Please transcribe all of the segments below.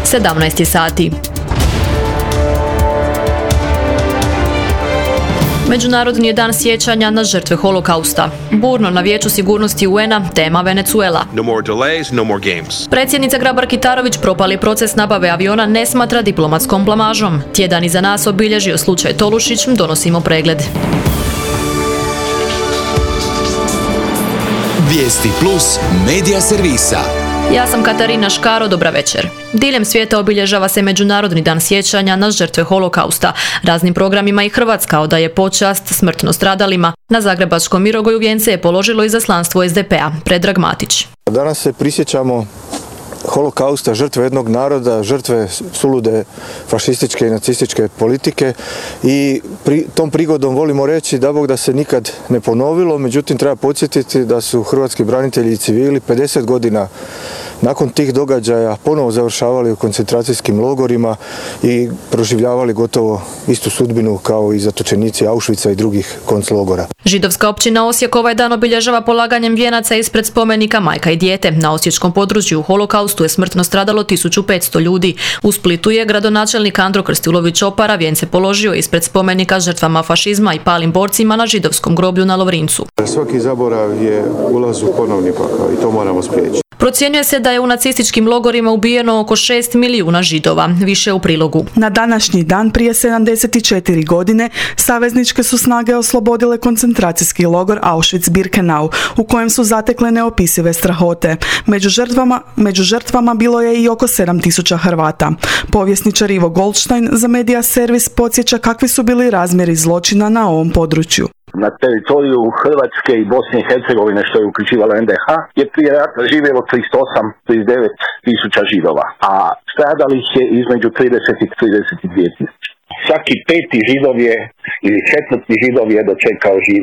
17 sati. Međunarodni je dan sjećanja na žrtve holokausta. Burno na Vijeću sigurnosti UN-a tema Venezuela. No more delays, no more games. Predsjednica Grabar-Kitarović propali proces nabave aviona ne smatra diplomatskom blamažom. Tjedan iza nas obilježio slučaj Tolušić, donosimo pregled. Vijesti plus medija servisa. Ja sam Katarina Škaro, dobra večer. Diljem svijeta obilježava se Međunarodni dan sjećanja na žrtve holokausta. Raznim programima i Hrvatska odaje počast smrtno stradalima. Na zagrebačkom Mirogoju vijence je položilo izaslanstvo SDP-a, Predrag Matić. Danas se prisjećamo holokausta, žrtve jednog naroda, žrtve sulude fašističke i nacističke politike i tom prigodom volimo reći da Bog da se nikad ne ponovilo, međutim treba podsjetiti da su hrvatski branitelji i civili 50 godina nakon tih događaja ponovo završavali u koncentracijskim logorima i proživljavali gotovo istu sudbinu kao i zatočenici Auschwitza i drugih konclogora. Židovska općina Osijek ovaj dan obilježava polaganjem vijenaca ispred spomenika Majka i dijete. Na osječkom području u holokaustu je smrtno stradalo 1500 ljudi. U Splitu je gradonačelnik Andro Krstilović Opara vijence položio ispred spomenika žrtvama fašizma i palim borcima na židovskom groblju na Lovrincu. Svaki zaborav je ulaz u ponovni pakao i to moramo spriječiti. Procjenjuje se da je u nacističkim logorima ubijeno oko 6 milijuna Židova, više u prilogu. Na današnji dan prije 74 godine savezničke su snage oslobodile koncentracijski logor Auschwitz-Birkenau, u kojem su zatekle neopisive strahote. Među žrtvama bilo je i oko 7000 Hrvata. Povjesničar Ivo Goldstein za Medija servis podsjeća kakvi su bili razmjeri zločina na ovom području. Na teritoriju Hrvatske i Bosne i Hercegovine, što je uključivalo NDH, je prije rata živjelo 38-39 tisuća Židova, a stradalih je između 30 i 32 tisuće. Svaki peti Židov je, ili četvrti Židov je dočekao živ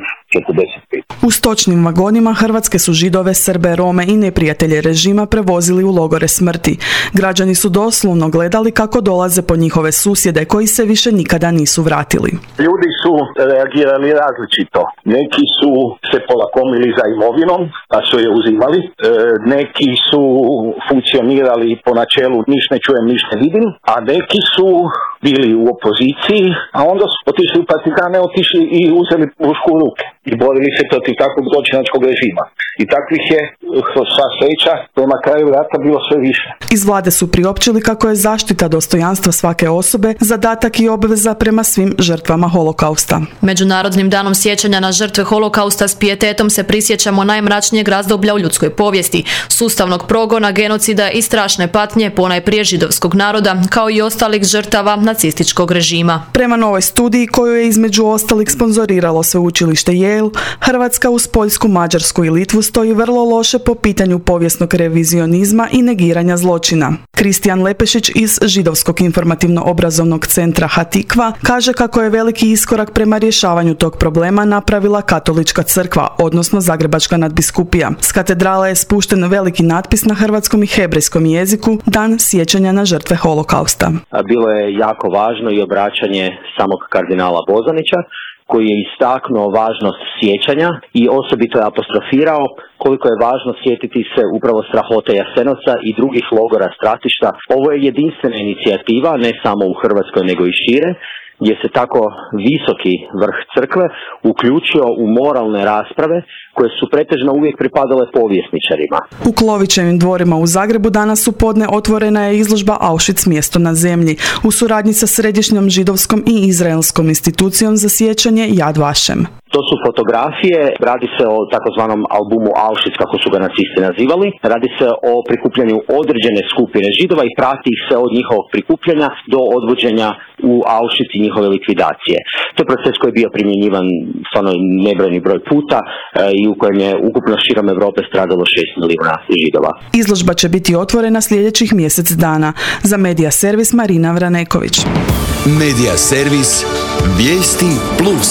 45. U stočnim vagonima hrvatske su Židove, Srbe, Rome i neprijatelje režima prevozili u logore smrti. Građani su doslovno gledali kako dolaze po njihove susjede koji se više nikada nisu vratili. Ljudi su reagirali različito. Neki su se polakomili za imovinom, pa su je uzimali. Neki su funkcionirali po načelu niš ne čujem, niš ne vidim, a neki su bili u opoziciji, a onda su otišli u partizane, otišli i uzeli pušku u ruke i borili se protiv takvog zločinačkog režima. I takvih je, sva sreća, prema kraju rata bilo sve više. Iz vlade su priopćili kako je zaštita dostojanstva svake osobe zadatak i obveza prema svim žrtvama holokausta. Međunarodnim danom sjećanja na žrtve holokausta s pijetetom se prisjećamo najmračnijeg razdoblja u ljudskoj povijesti, sustavnog progona, genocida i strašne patnje ponajprije židovskog naroda, kao i ostalih žrtava nacističkog režima. Prema novoj studiji koju je između ostalih sponzoriralo sveučilište Yale, Hrvatska uz Poljsku, Mađarsku i Litvu stoji vrlo loše po pitanju povijesnog revizionizma i negiranja zločina. Kristijan Lepešić iz Židovskog informativno-obrazovnog centra Hatikva kaže kako je veliki iskorak prema rješavanju tog problema napravila Katolička crkva, odnosno Zagrebačka nadbiskupija. S katedrale je spušten veliki natpis na hrvatskom i hebrejskom jeziku Dan sjećanja na žrtve holokausta. Bilo je jako važno i obraćanje samog kardinala Bozanića, koji je istaknuo važnost sjećanja i osobito je apostrofirao koliko je važno sjetiti se upravo strahote Jasenovca i drugih logora stratišta. Ovo je jedinstvena inicijativa, ne samo u Hrvatskoj nego i šire, gdje se tako visoki vrh crkve uključio u moralne rasprave koje su pretežno uvijek pripadale povjesničarima. U Klovićevim dvorima u Zagrebu danas u podne otvorena je izložba Auschwitz mjesto na zemlji u suradnji sa Središnjom židovskom i izraelskom institucijom za sjećanje Yad Vashem. To su fotografije, radi se o takozvanom albumu Auschwitz, kako su ga nacisti nazivali. Radi se o prikupljanju određene skupine Židova i prati ih se od njihovog prikupljanja do odvođenja u Auschwitz i njihove likvidacije. To je proces koji je bio primjenjivan stvarno nebrojni broj puta i u kojem je ukupno širom Europe stradalo 6 milijuna Židova. Izložba će biti otvorena sljedećih mjesec dana. Za Medija servis Marina Vraneković. Medija servis Vijesti plus.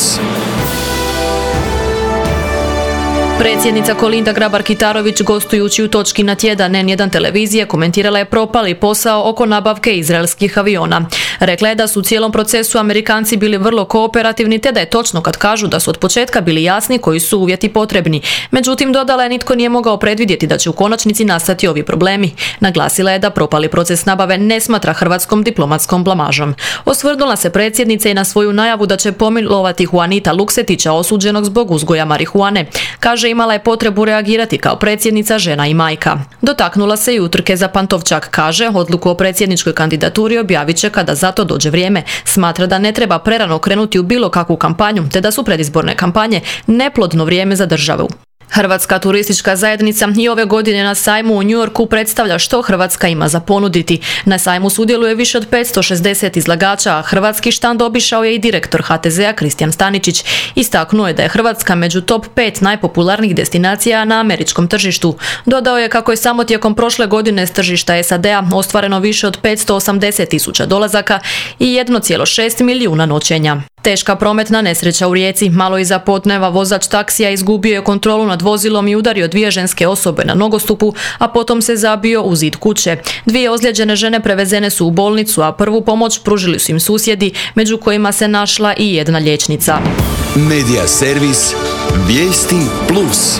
Predsjednica Kolinda Grabar-Kitarović gostujući u Točki na tjedan N1 televizije komentirala je propali posao oko nabavke izraelskih aviona. Rekla je da su u cijelom procesu Amerikanci bili vrlo kooperativni te da je točno kad kažu da su od početka bili jasni koji su uvjeti potrebni. Međutim, dodala je, nitko nije mogao predvidjeti da će u konačnici nastati ovi problemi. Naglasila je da propali proces nabave ne smatra hrvatskom diplomatskom blamažom. Osvrnula se predsjednica i na svoju najavu da će pomilovati Juanita Luksetića, osuđenog zbog uzgoja marihuane. Kaže, imala je potrebu reagirati kao predsjednica, žena i majka. Dotaknula se i utrke za Pantovčak. Kaže, odluku o predsjedničkoj kandidaturi objavit će kada za to dođe vrijeme. Smatra da ne treba prerano krenuti u bilo kakvu kampanju, te da su predizborne kampanje neplodno vrijeme za državu. Hrvatska turistička zajednica i ove godine na sajmu u New Yorku predstavlja što Hrvatska ima za ponuditi. Na sajmu sudjeluje više od 560 izlagača, a hrvatski štand obišao je i direktor HTZ-a Kristijan Staničić. Istaknuo je da je Hrvatska među top 5 najpopularnijih destinacija na američkom tržištu. Dodao je kako je samo tijekom prošle godine s tržišta SAD-a ostvareno više od 580.000 dolazaka i 1,6 milijuna noćenja. Teška prometna nesreća u Rijeci. Malo iza podneva vozač taksija izgubio je kontrolu nad vozilom i udario 2 ženske osobe na nogostupu, a potom se zabio u zid kuće. 2 ozlijeđene žene prevezene su u bolnicu, a prvu pomoć pružili su im susjedi, među kojima se našla i jedna liječnica. Medija servis Vijesti Plus.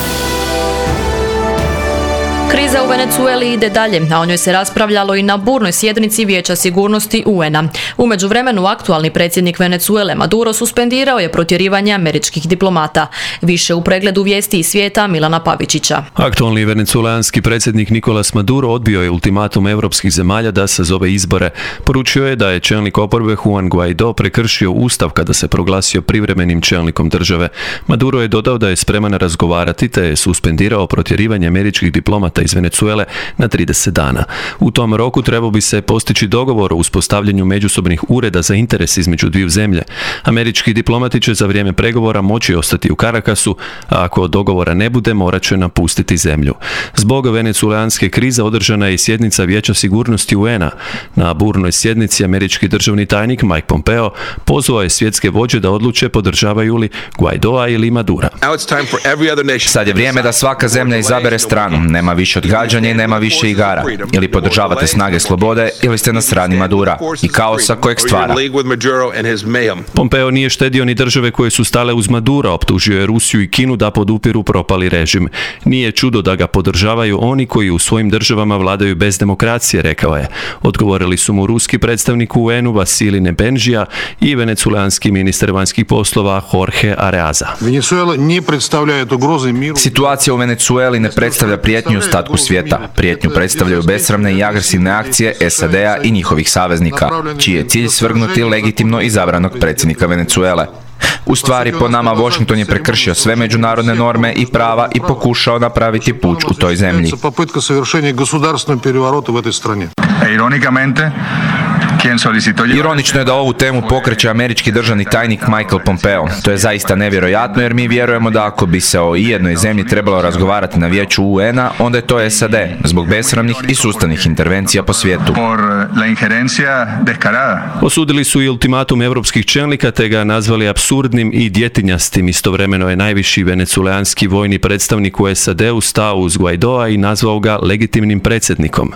Kriza u Venezueli ide dalje, a o njoj se raspravljalo i na burnoj sjednici Vijeća sigurnosti UN-a. U međuvremenu aktualni predsjednik Venezuele Maduro suspendirao je protjerivanje američkih diplomata. Više u pregledu vijesti iz svijeta Milana Pavičića. Aktualni venezuelanski predsjednik Nicolas Maduro odbio je ultimatum europskih zemalja da sazove izbore. Poručio je da je čelnik oporbe Juan Guaido prekršio ustav kada se proglasio privremenim čelnikom države. Maduro je dodao da je spreman razgovarati te je suspendirao protjerivanje američkih diplomata iz Venezuele na 30 dana. U tom roku trebao bi se postići dogovor o uspostavljanju međusobnih ureda za interes između dviju zemlje. Američki diplomati će za vrijeme pregovora moći ostati u Caracasu, a ako dogovora ne bude, morat će napustiti zemlju. Zbog venezuelanske krize održana je i sjednica Vijeća sigurnosti UN-a. Na burnoj sjednici američki državni tajnik Mike Pompeo pozvao je svjetske vođe da odluče podržavaju li Guaidoa ili Madura. Sad je vrijeme da svaka zemlja izabere stranu. Nema više odgađanja i nema više igara. Ili podržavate snage slobode ili ste na strani Madura i kaosa kojeg stvara. Pompeo nije štedio ni države koje su stale uz Madura, optužio je Rusiju i Kinu da podupiru propali režim. Nije čudo da ga podržavaju oni koji u svojim državama vladaju bez demokracije, rekao je. Odgovorili su mu ruski predstavnik u UN-u Vasilij Nebenzija i venezuelanski ministar vanjskih poslova Jorge Areaza. Situacija u Venezueli ne predstavlja prijetnju ostatku svijeta. Prijetnju predstavljaju besramne i agresivne akcije SAD-a i njihovih saveznika, čiji je cilj svrgnuti legitimno izabranog predsjednika Venezuele. U stvari, po nama, Washington je prekršio sve međunarodne norme i prava i pokušao napraviti puč u toj zemlji. Ironično je da ovu temu pokreće američki državni tajnik Michael Pompeo. To je zaista nevjerojatno jer mi vjerujemo da ako bi se o ijednoj zemlji trebalo razgovarati na vijeću UN-a, onda je to SAD, zbog besramnih i sustavnih intervencija po svijetu. Osudili su i ultimatum europskih čelnika te ga nazvali apsurdnim i djetinjastim. Istovremeno je najviši venezuelanski vojni predstavnik u SAD-u stao uz Guaidoa i nazvao ga legitimnim predsjednikom.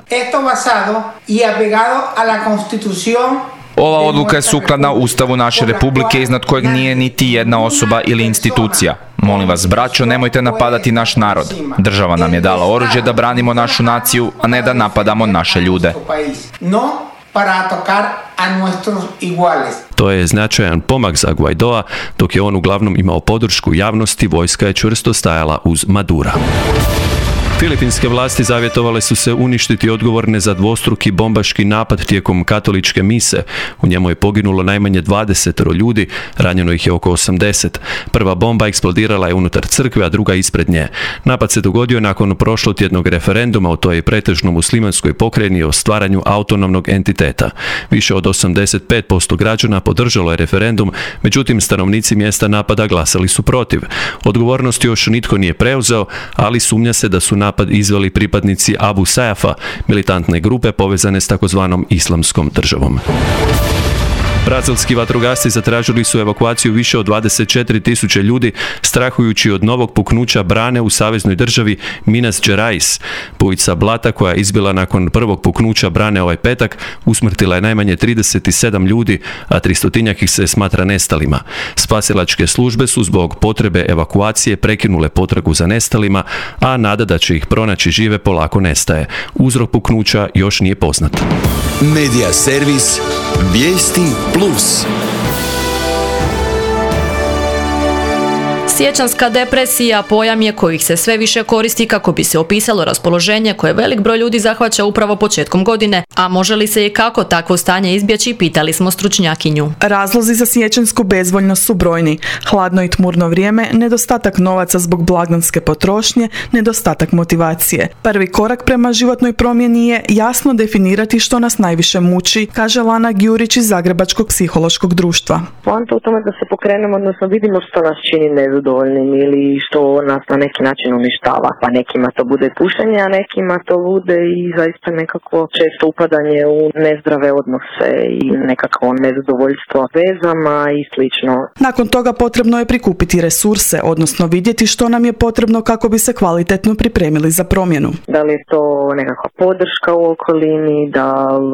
Ova odluka je sukladna Ustavu naše republike iznad kojeg nije niti jedna osoba ili institucija. Molim vas, braćo, nemojte napadati naš narod. Država nam je dala oružje da branimo našu naciju, a ne da napadamo naše ljude. To je značajan pomak za Guaidoa, dok je on uglavnom imao podršku javnosti, vojska je čvrsto stajala uz Madura. Filipinske vlasti zavjetovale su se uništiti odgovorne za dvostruki bombaški napad tijekom katoličke mise. U njemu je poginulo najmanje 20 ljudi, ranjeno ih je oko 80. Prva bomba eksplodirala je unutar crkve, a druga ispred nje. Napad se dogodio nakon prošlotjednog referenduma u toj pretežno muslimanskoj pokrajini o stvaranju autonomnog entiteta. Više od 85% građana podržalo je referendum, međutim stanovnici mjesta napada glasali su protiv. Odgovornost još nitko nije preuzeo, ali sumnja se da su napad izveli pripadnici Abu Sayyafa, militantne grupe povezane s takozvanom islamskom državom. Brazilski vatrogasci zatražili su evakuaciju više od 24.000 ljudi, strahujući od novog puknuća brane u saveznoj državi Minas Gerais. Bujica blata koja je izbila nakon prvog puknuća brane ovaj petak usmrtila je najmanje 37 ljudi, a 300-tinjak ih se smatra nestalima. Spasilačke službe su zbog potrebe evakuacije prekinule potragu za nestalima, a nada da će ih pronaći žive polako nestaje. Uzrok puknuća još nije poznat. Medija servis Vijesti Plus. Siječanska depresija pojam je kojih se sve više koristi kako bi se opisalo raspoloženje koje velik broj ljudi zahvaća upravo početkom godine, a može li se i kako takvo stanje izbjeći, pitali smo stručnjakinju. Razlozi za siječansku bezvoljnost su brojni. Hladno i tmurno vrijeme, nedostatak novaca zbog blagdanske potrošnje, nedostatak motivacije. Prvi korak prema životnoj promjeni je jasno definirati što nas najviše muči, kaže Lana Gjurić iz Zagrebačkog psihološkog društva. Poanta u tome da se pokrenemo, odnosno vidimo što nas čini nezadovoljnim ili što nas na neki način uništava. Pa nekima to bude pušenje, a nekima to bude i zaista nekako često upadanje u nezdrave odnose i nekako nezadovoljstvo vezama i slično. Nakon toga potrebno je prikupiti resurse, odnosno vidjeti što nam je potrebno kako bi se kvalitetno pripremili za promjenu. Da li je to nekakva podrška u okolini, da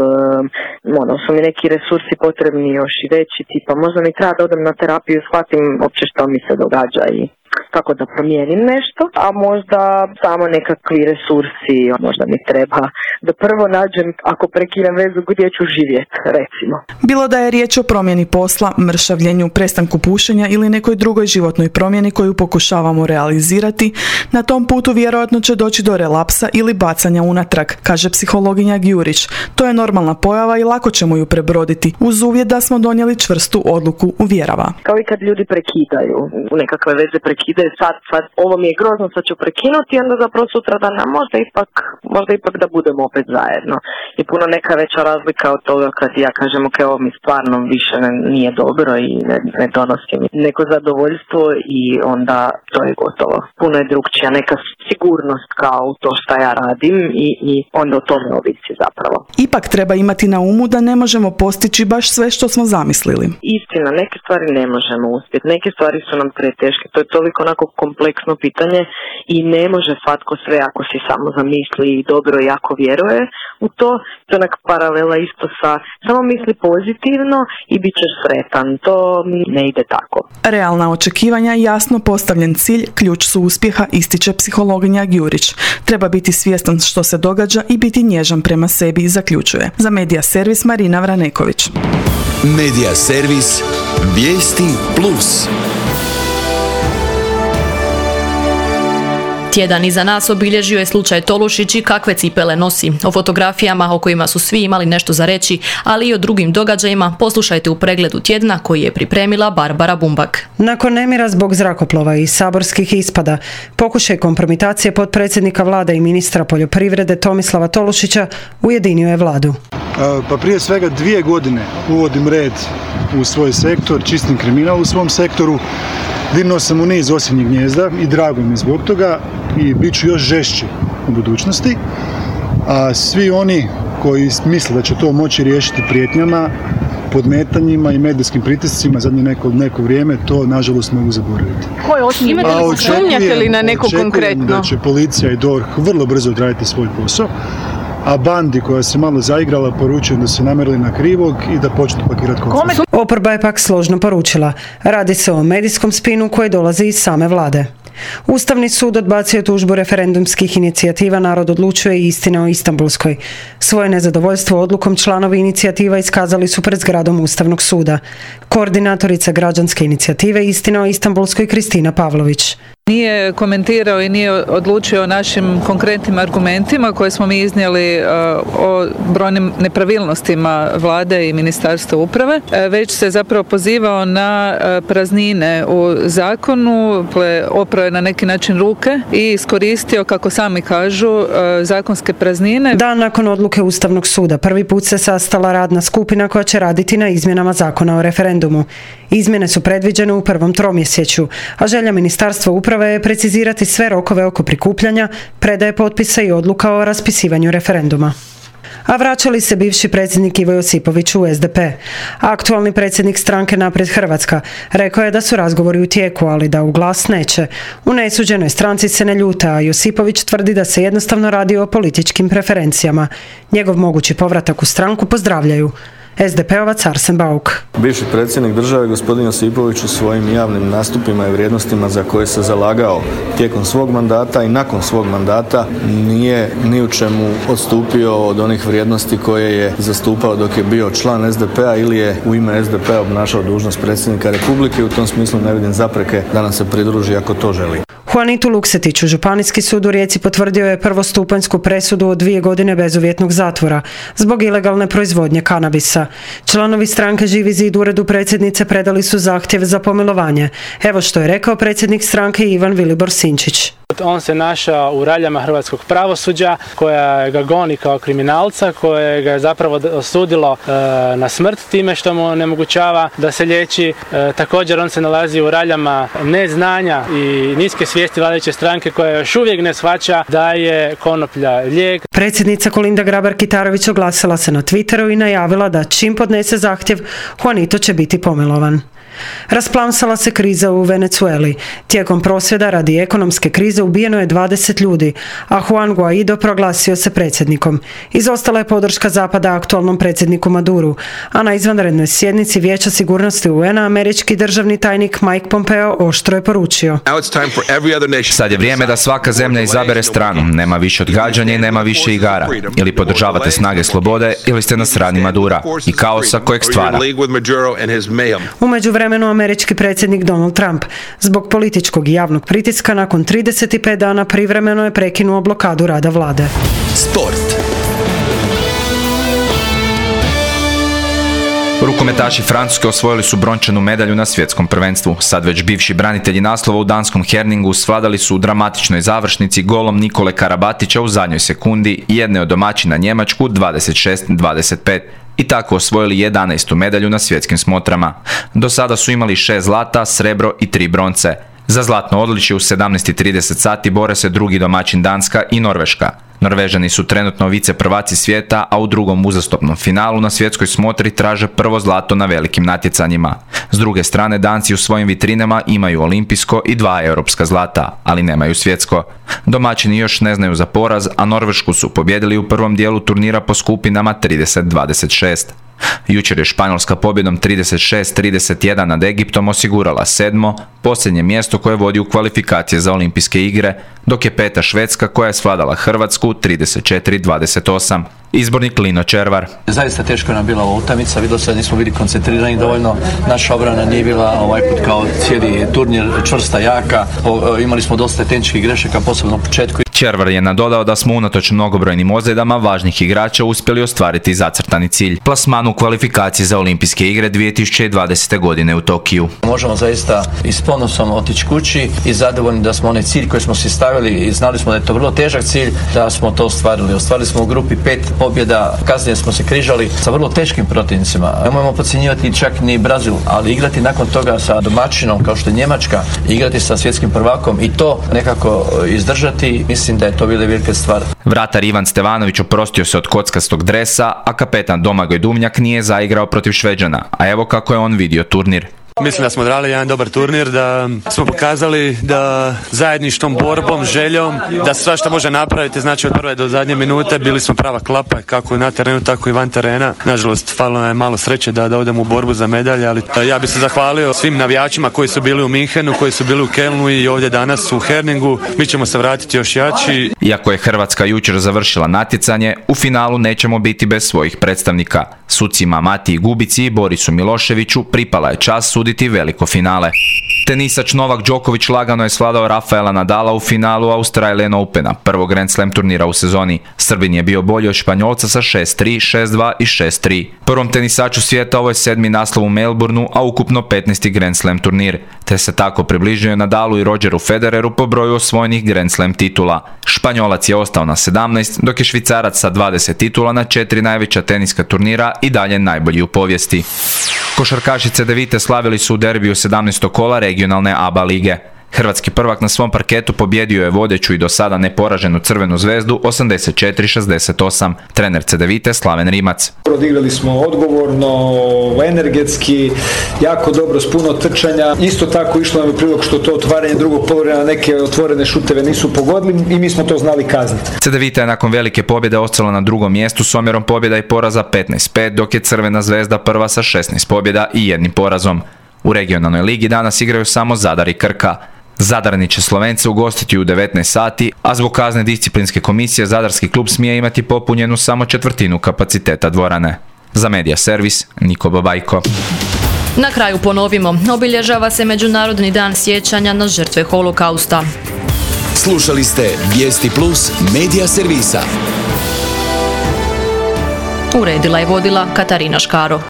li su mi neki resursi potrebni još i veći, tipa možda mi treba da odem na terapiju i shvatim uopće što mi se događa i kako da promijenim nešto, a možda samo nekakvi resursi, možda mi treba da prvo nađem, ako prekinem vezu, gdje ću živjeti, recimo. Bilo da je riječ o promjeni posla, mršavljenju, prestanku pušenja ili nekoj drugoj životnoj promjeni koju pokušavamo realizirati, na tom putu vjerojatno će doći do relapsa ili bacanja unatrag, kaže psihologinja Gjurić. To je normalna pojava i lako ćemo ju prebroditi, uz uvjet da smo donijeli čvrstu odluku, uvjerava. Kao i kad ljudi prekidaju, nekakve veze prekidaju, sad ovo mi je grozno, sad ću prekinuti i onda zapravo sutra dana možda ipak da budemo opet zajedno. I puno neka veća razlika od toga kad ja kažem ok, ovo mi stvarno više nije dobro i ne donosi mi neko zadovoljstvo i onda to je gotovo. Puno je drugčija neka sigurnost kao to šta ja radim i onda o tome ovisi zapravo. Ipak treba imati na umu da ne možemo postići baš sve što smo zamislili. Istina, neke stvari ne možemo uspjeti, neke stvari su nam preteške, to je toliko onako kompleksno pitanje i ne može svatko sve ako si samo zamisli i dobro jako vjeruje u to. To je onak paralela isto sa samo misli pozitivno i bit ćeš sretan, to ne ide tako. Realna očekivanja i jasno postavljen cilj ključ su uspjeha, ističe psihologinja Gjurić. Treba biti svjestan što se događa i biti nježan prema sebi, zaključuje. Za Medija servis Marina Vraneković. Medija servis Vijesti Plus. Tjedan iza nas obilježio je slučaj Tolušić i kakve cipele nosi. O fotografijama o kojima su svi imali nešto za reći, ali i o drugim događajima poslušajte u pregledu tjedna koji je pripremila Barbara Bumbak. Nakon nemira zbog zrakoplova i saborskih ispada, pokušaj kompromitacije potpredsjednika vlade i ministra poljoprivrede Tomislava Tolušića ujedinio je vladu. Pa prije svega 2 godine uvodim red u svoj sektor, čistim kriminal u svom sektoru. Dirnuo sam u niz osinjih gnijezda i drago mi zbog toga i bit ću još žešći u budućnosti. A svi oni koji misle da će to moći riješiti prijetnjama, podmetanjima i medijskim pritiscima zadnje neko vrijeme, to nažalost mogu zaboraviti. Koje osinje? Imate li sumnjate li na neko konkretno? Očekujem da će policija i DORH vrlo brzo odraditi svoj posao. A bandi koja se malo zaigrala poručujem da se namjerili na krivog i da počnu pakirati kofere. Oporba je pak složno poručila. Radi se o medijskom spinu koji dolazi iz same vlade. Ustavni sud odbacio tužbu referendumskih inicijativa Narod odlučuje i Istina o Istanbulskoj. Svoje nezadovoljstvo odlukom članovi inicijativa iskazali su pred zgradom Ustavnog suda. Koordinatorica građanske inicijative Istina o Istanbulskoj Kristina Pavlović. Nije komentirao i nije odlučio o našim konkretnim argumentima koje smo mi iznijeli o brojnim nepravilnostima vlade i Ministarstva uprave, već se zapravo pozivao na praznine u zakonu, oprao je na neki način ruke i iskoristio, kako sami kažu, zakonske praznine. Dan nakon odluke Ustavnog suda prvi put se sastala radna skupina koja će raditi na izmjenama zakona o referendumu. Izmjene su predviđene u prvom tromjesečju, a želja Ministarstva uprave je precizirati sve rokove oko prikupljanja, predaje potpisa i odluka o raspisivanju referenduma. A vraćali se bivši predsjednik Ivo Josipović u SDP. Aktualni predsjednik stranke Naprijed Hrvatska rekao je da su razgovori u tijeku, ali da u glas neće. U nesuđenoj stranci se ne ljuta, a Josipović tvrdi da se jednostavno radi o političkim preferencijama. Njegov mogući povratak u stranku pozdravljaju. SDP-ovac Arsen Bauk. Bivši predsjednik države gospodin Josipović u svojim javnim nastupima i vrijednostima za koje se zalagao tijekom svog mandata i nakon svog mandata nije ni u čemu odstupio od onih vrijednosti koje je zastupao dok je bio član SDP-a ili je u ime SDP-a obnašao dužnost predsjednika Republike. U tom smislu ne vidim zapreke da nam se pridruži ako to želi. Juanitu Luksetiću Županijski sud u Rijeci potvrdio je prvostupanjsku presudu od 2 godine bezuvjetnog zatvora zbog ilegalne proizvodnje kanabisa. Članovi stranke Živi zid uredu predsjednice predali su zahtjev za pomilovanje. Evo što je rekao predsjednik stranke Ivan Vilibor Sinčić. On se našao u raljama hrvatskog pravosuđa koja ga goni kao kriminalca, koje ga je zapravo osudilo na smrt time što mu onemogućava da se liječi. Također on se nalazi u raljama neznanja i niske svijesti vladajuće stranke koja još uvijek ne shvaća da je konoplja lijek. Predsjednica Kolinda Grabar-Kitarović oglasila se na Twitteru i najavila da čim podnese zahtjev, Juanito će biti pomilovan. Rasplamsala se kriza u Venezueli. Tijekom prosvjeda radi ekonomske krize ubijeno je 20 ljudi, a Juan Guaido proglasio se predsjednikom. Izostala je podrška Zapada aktualnom predsjedniku Maduru, a na izvanrednoj sjednici Vijeća sigurnosti UN-a američki državni tajnik Mike Pompeo oštro je poručio. Sad je vrijeme da svaka zemlja izabere stranu. Nema više odgađanja i nema više igara. Ili podržavate snage slobode ili ste na strani Madura i kaosa kojeg stvara. U međuvremenu američki predsjednik Donald Trump zbog političkog i javnog pritiska nakon 35 dana privremeno je prekinuo blokadu rada vlade. Sport. Rukometaši Francuske osvojili su brončanu medalju na svjetskom prvenstvu. Sad već bivši branitelji naslova u danskom Herningu svladali su u dramatičnoj završnici golom Nikole Karabatića u zadnjoj sekundi jedne od domaćina Njemačku 26-25. I tako osvojili 11. medalju na svjetskim smotrama. Do sada su imali 6 zlata, srebro i 3 bronce. Za zlatno odličje u 17:30 sati bore se drugi domaćin Danska i Norveška. Norvežani su trenutno vice prvaci svijeta, a u drugom uzastopnom finalu na svjetskoj smotri traže prvo zlato na velikim natjecanjima. S druge strane, Danci u svojim vitrinama imaju olimpijsko i 2 europska zlata, ali nemaju svjetsko. Domaćini još ne znaju za poraz, a Norvešku su pobjedili u prvom dijelu turnira po skupinama 30-26. Jučer je Španjolska pobjedom 36-31 nad Egiptom osigurala 7. posljednje mjesto koje vodi u kvalifikacije za olimpijske igre, dok je 5. Švedska koja je svladala Hrvatsku 34-28. Izbornik Lino Červar. Zaista teško nam bila ova utakmica, vidjeli se da nismo bili koncentrirani dovoljno, naša obrana nije bila ovaj put kao cijeli turnir čvrsta, jaka, imali smo dosta tehničkih grešaka, posebno u početku. Červar je nadodao da smo unatoč mnogobrojnim ozljedama važnih igrača uspjeli ostvariti zacrtani cilj, plasman u kvalifikaciji za olimpijske igre 2020. godine u Tokiju. Možemo zaista i s ponosom otići kući i zadovoljni da smo onaj cilj koji smo si stavili i znali smo da je to vrlo težak cilj, da smo to ostvarili. Ostvarili smo u grupi 5 pobjeda, kasnije smo se križali sa vrlo teškim protivnicima. Nemojmo podcjenjivati čak ni Brazil, ali igrati nakon toga sa domaćinom kao što je Njemačka, igrati sa svjetskim prvakom i to nekako izdržati, mislim da je to bila velika stvar. Vratar Ivan Stevanović oprostio se od kockastog dresa, a kapetan Domagoj Duvnjak nije zaigrao protiv Šveđana, a evo kako je on vidio turnir. Mislim da smo odrali jedan dobar turnir, da smo pokazali da zajedništvom, borbom, željom, da sve što može napraviti, znači od prve do zadnje minute bili smo prava klapa, kako na terenu, tako i van terena. Nažalost, falilo nam je malo sreće da odemo u borbu za medalje, ali ja bih se zahvalio svim navijačima koji su bili u Minhenu, koji su bili u Kelnu i ovdje danas u Herningu. Mi ćemo se vratiti još jači. Iako je Hrvatska jučer završila natjecanje, u finalu nećemo biti bez svojih predstavnika. Sucima Matiji Gubici i Borisu Miloševiću pripala je čast suditi veliko finale. Tenisač Novak Đoković lagano je svladao Rafaela Nadala u finalu Australian Opena, prvog Grand Slam turnira u sezoni. Srbin je bio bolji od Španjolca sa 6-3, 6-2 i 6-3. Prvom tenisaču svijeta ovo je 7. naslov u Melbourneu, a ukupno 15. Grand Slam turnir, te se tako približio Nadalu i Rogeru Federeru po broju osvojenih Grand Slam titula. Španjolac je ostao na 17, dok je Švicarac sa 20 titula na 4 najveća teniska turnira i dalje najbolji u povijesti. Košarkašice Devite slavili su u derbiju 17. kola regionalne ABA lige. Hrvatski prvak na svom parketu pobjedio je vodeću i do sada neporaženu Crvenu zvezdu 84-68. Trener Cedevite Slaven Rimac. Odigrali smo odgovorno, energetski, jako dobro, s puno trčanja. Isto tako išlo nam u prilog što to otvaranje drugog poluvremena neke otvorene šuteve nisu pogodili i mi smo to znali kazniti. Cedevita je nakon velike pobjede ostala na drugom mjestu s omjerom pobjeda i poraza 15-5, dok je Crvena zvezda prva sa 16 pobjeda i 1 porazom. U regionalnoj ligi danas igraju samo Zadar i Krka. Zadarni će Slovence ugostiti u 19 sati, a zbog kazne disciplinske komisije Zadarski klub smije imati popunjenu samo četvrtinu kapaciteta dvorane. Za Medija servis, Niko Babajko. Na kraju ponovimo, obilježava se Međunarodni dan sjećanja na žrtve holokausta. Slušali ste Vijesti Plus Medija servisa. Uredila i vodila Katarina Škaro.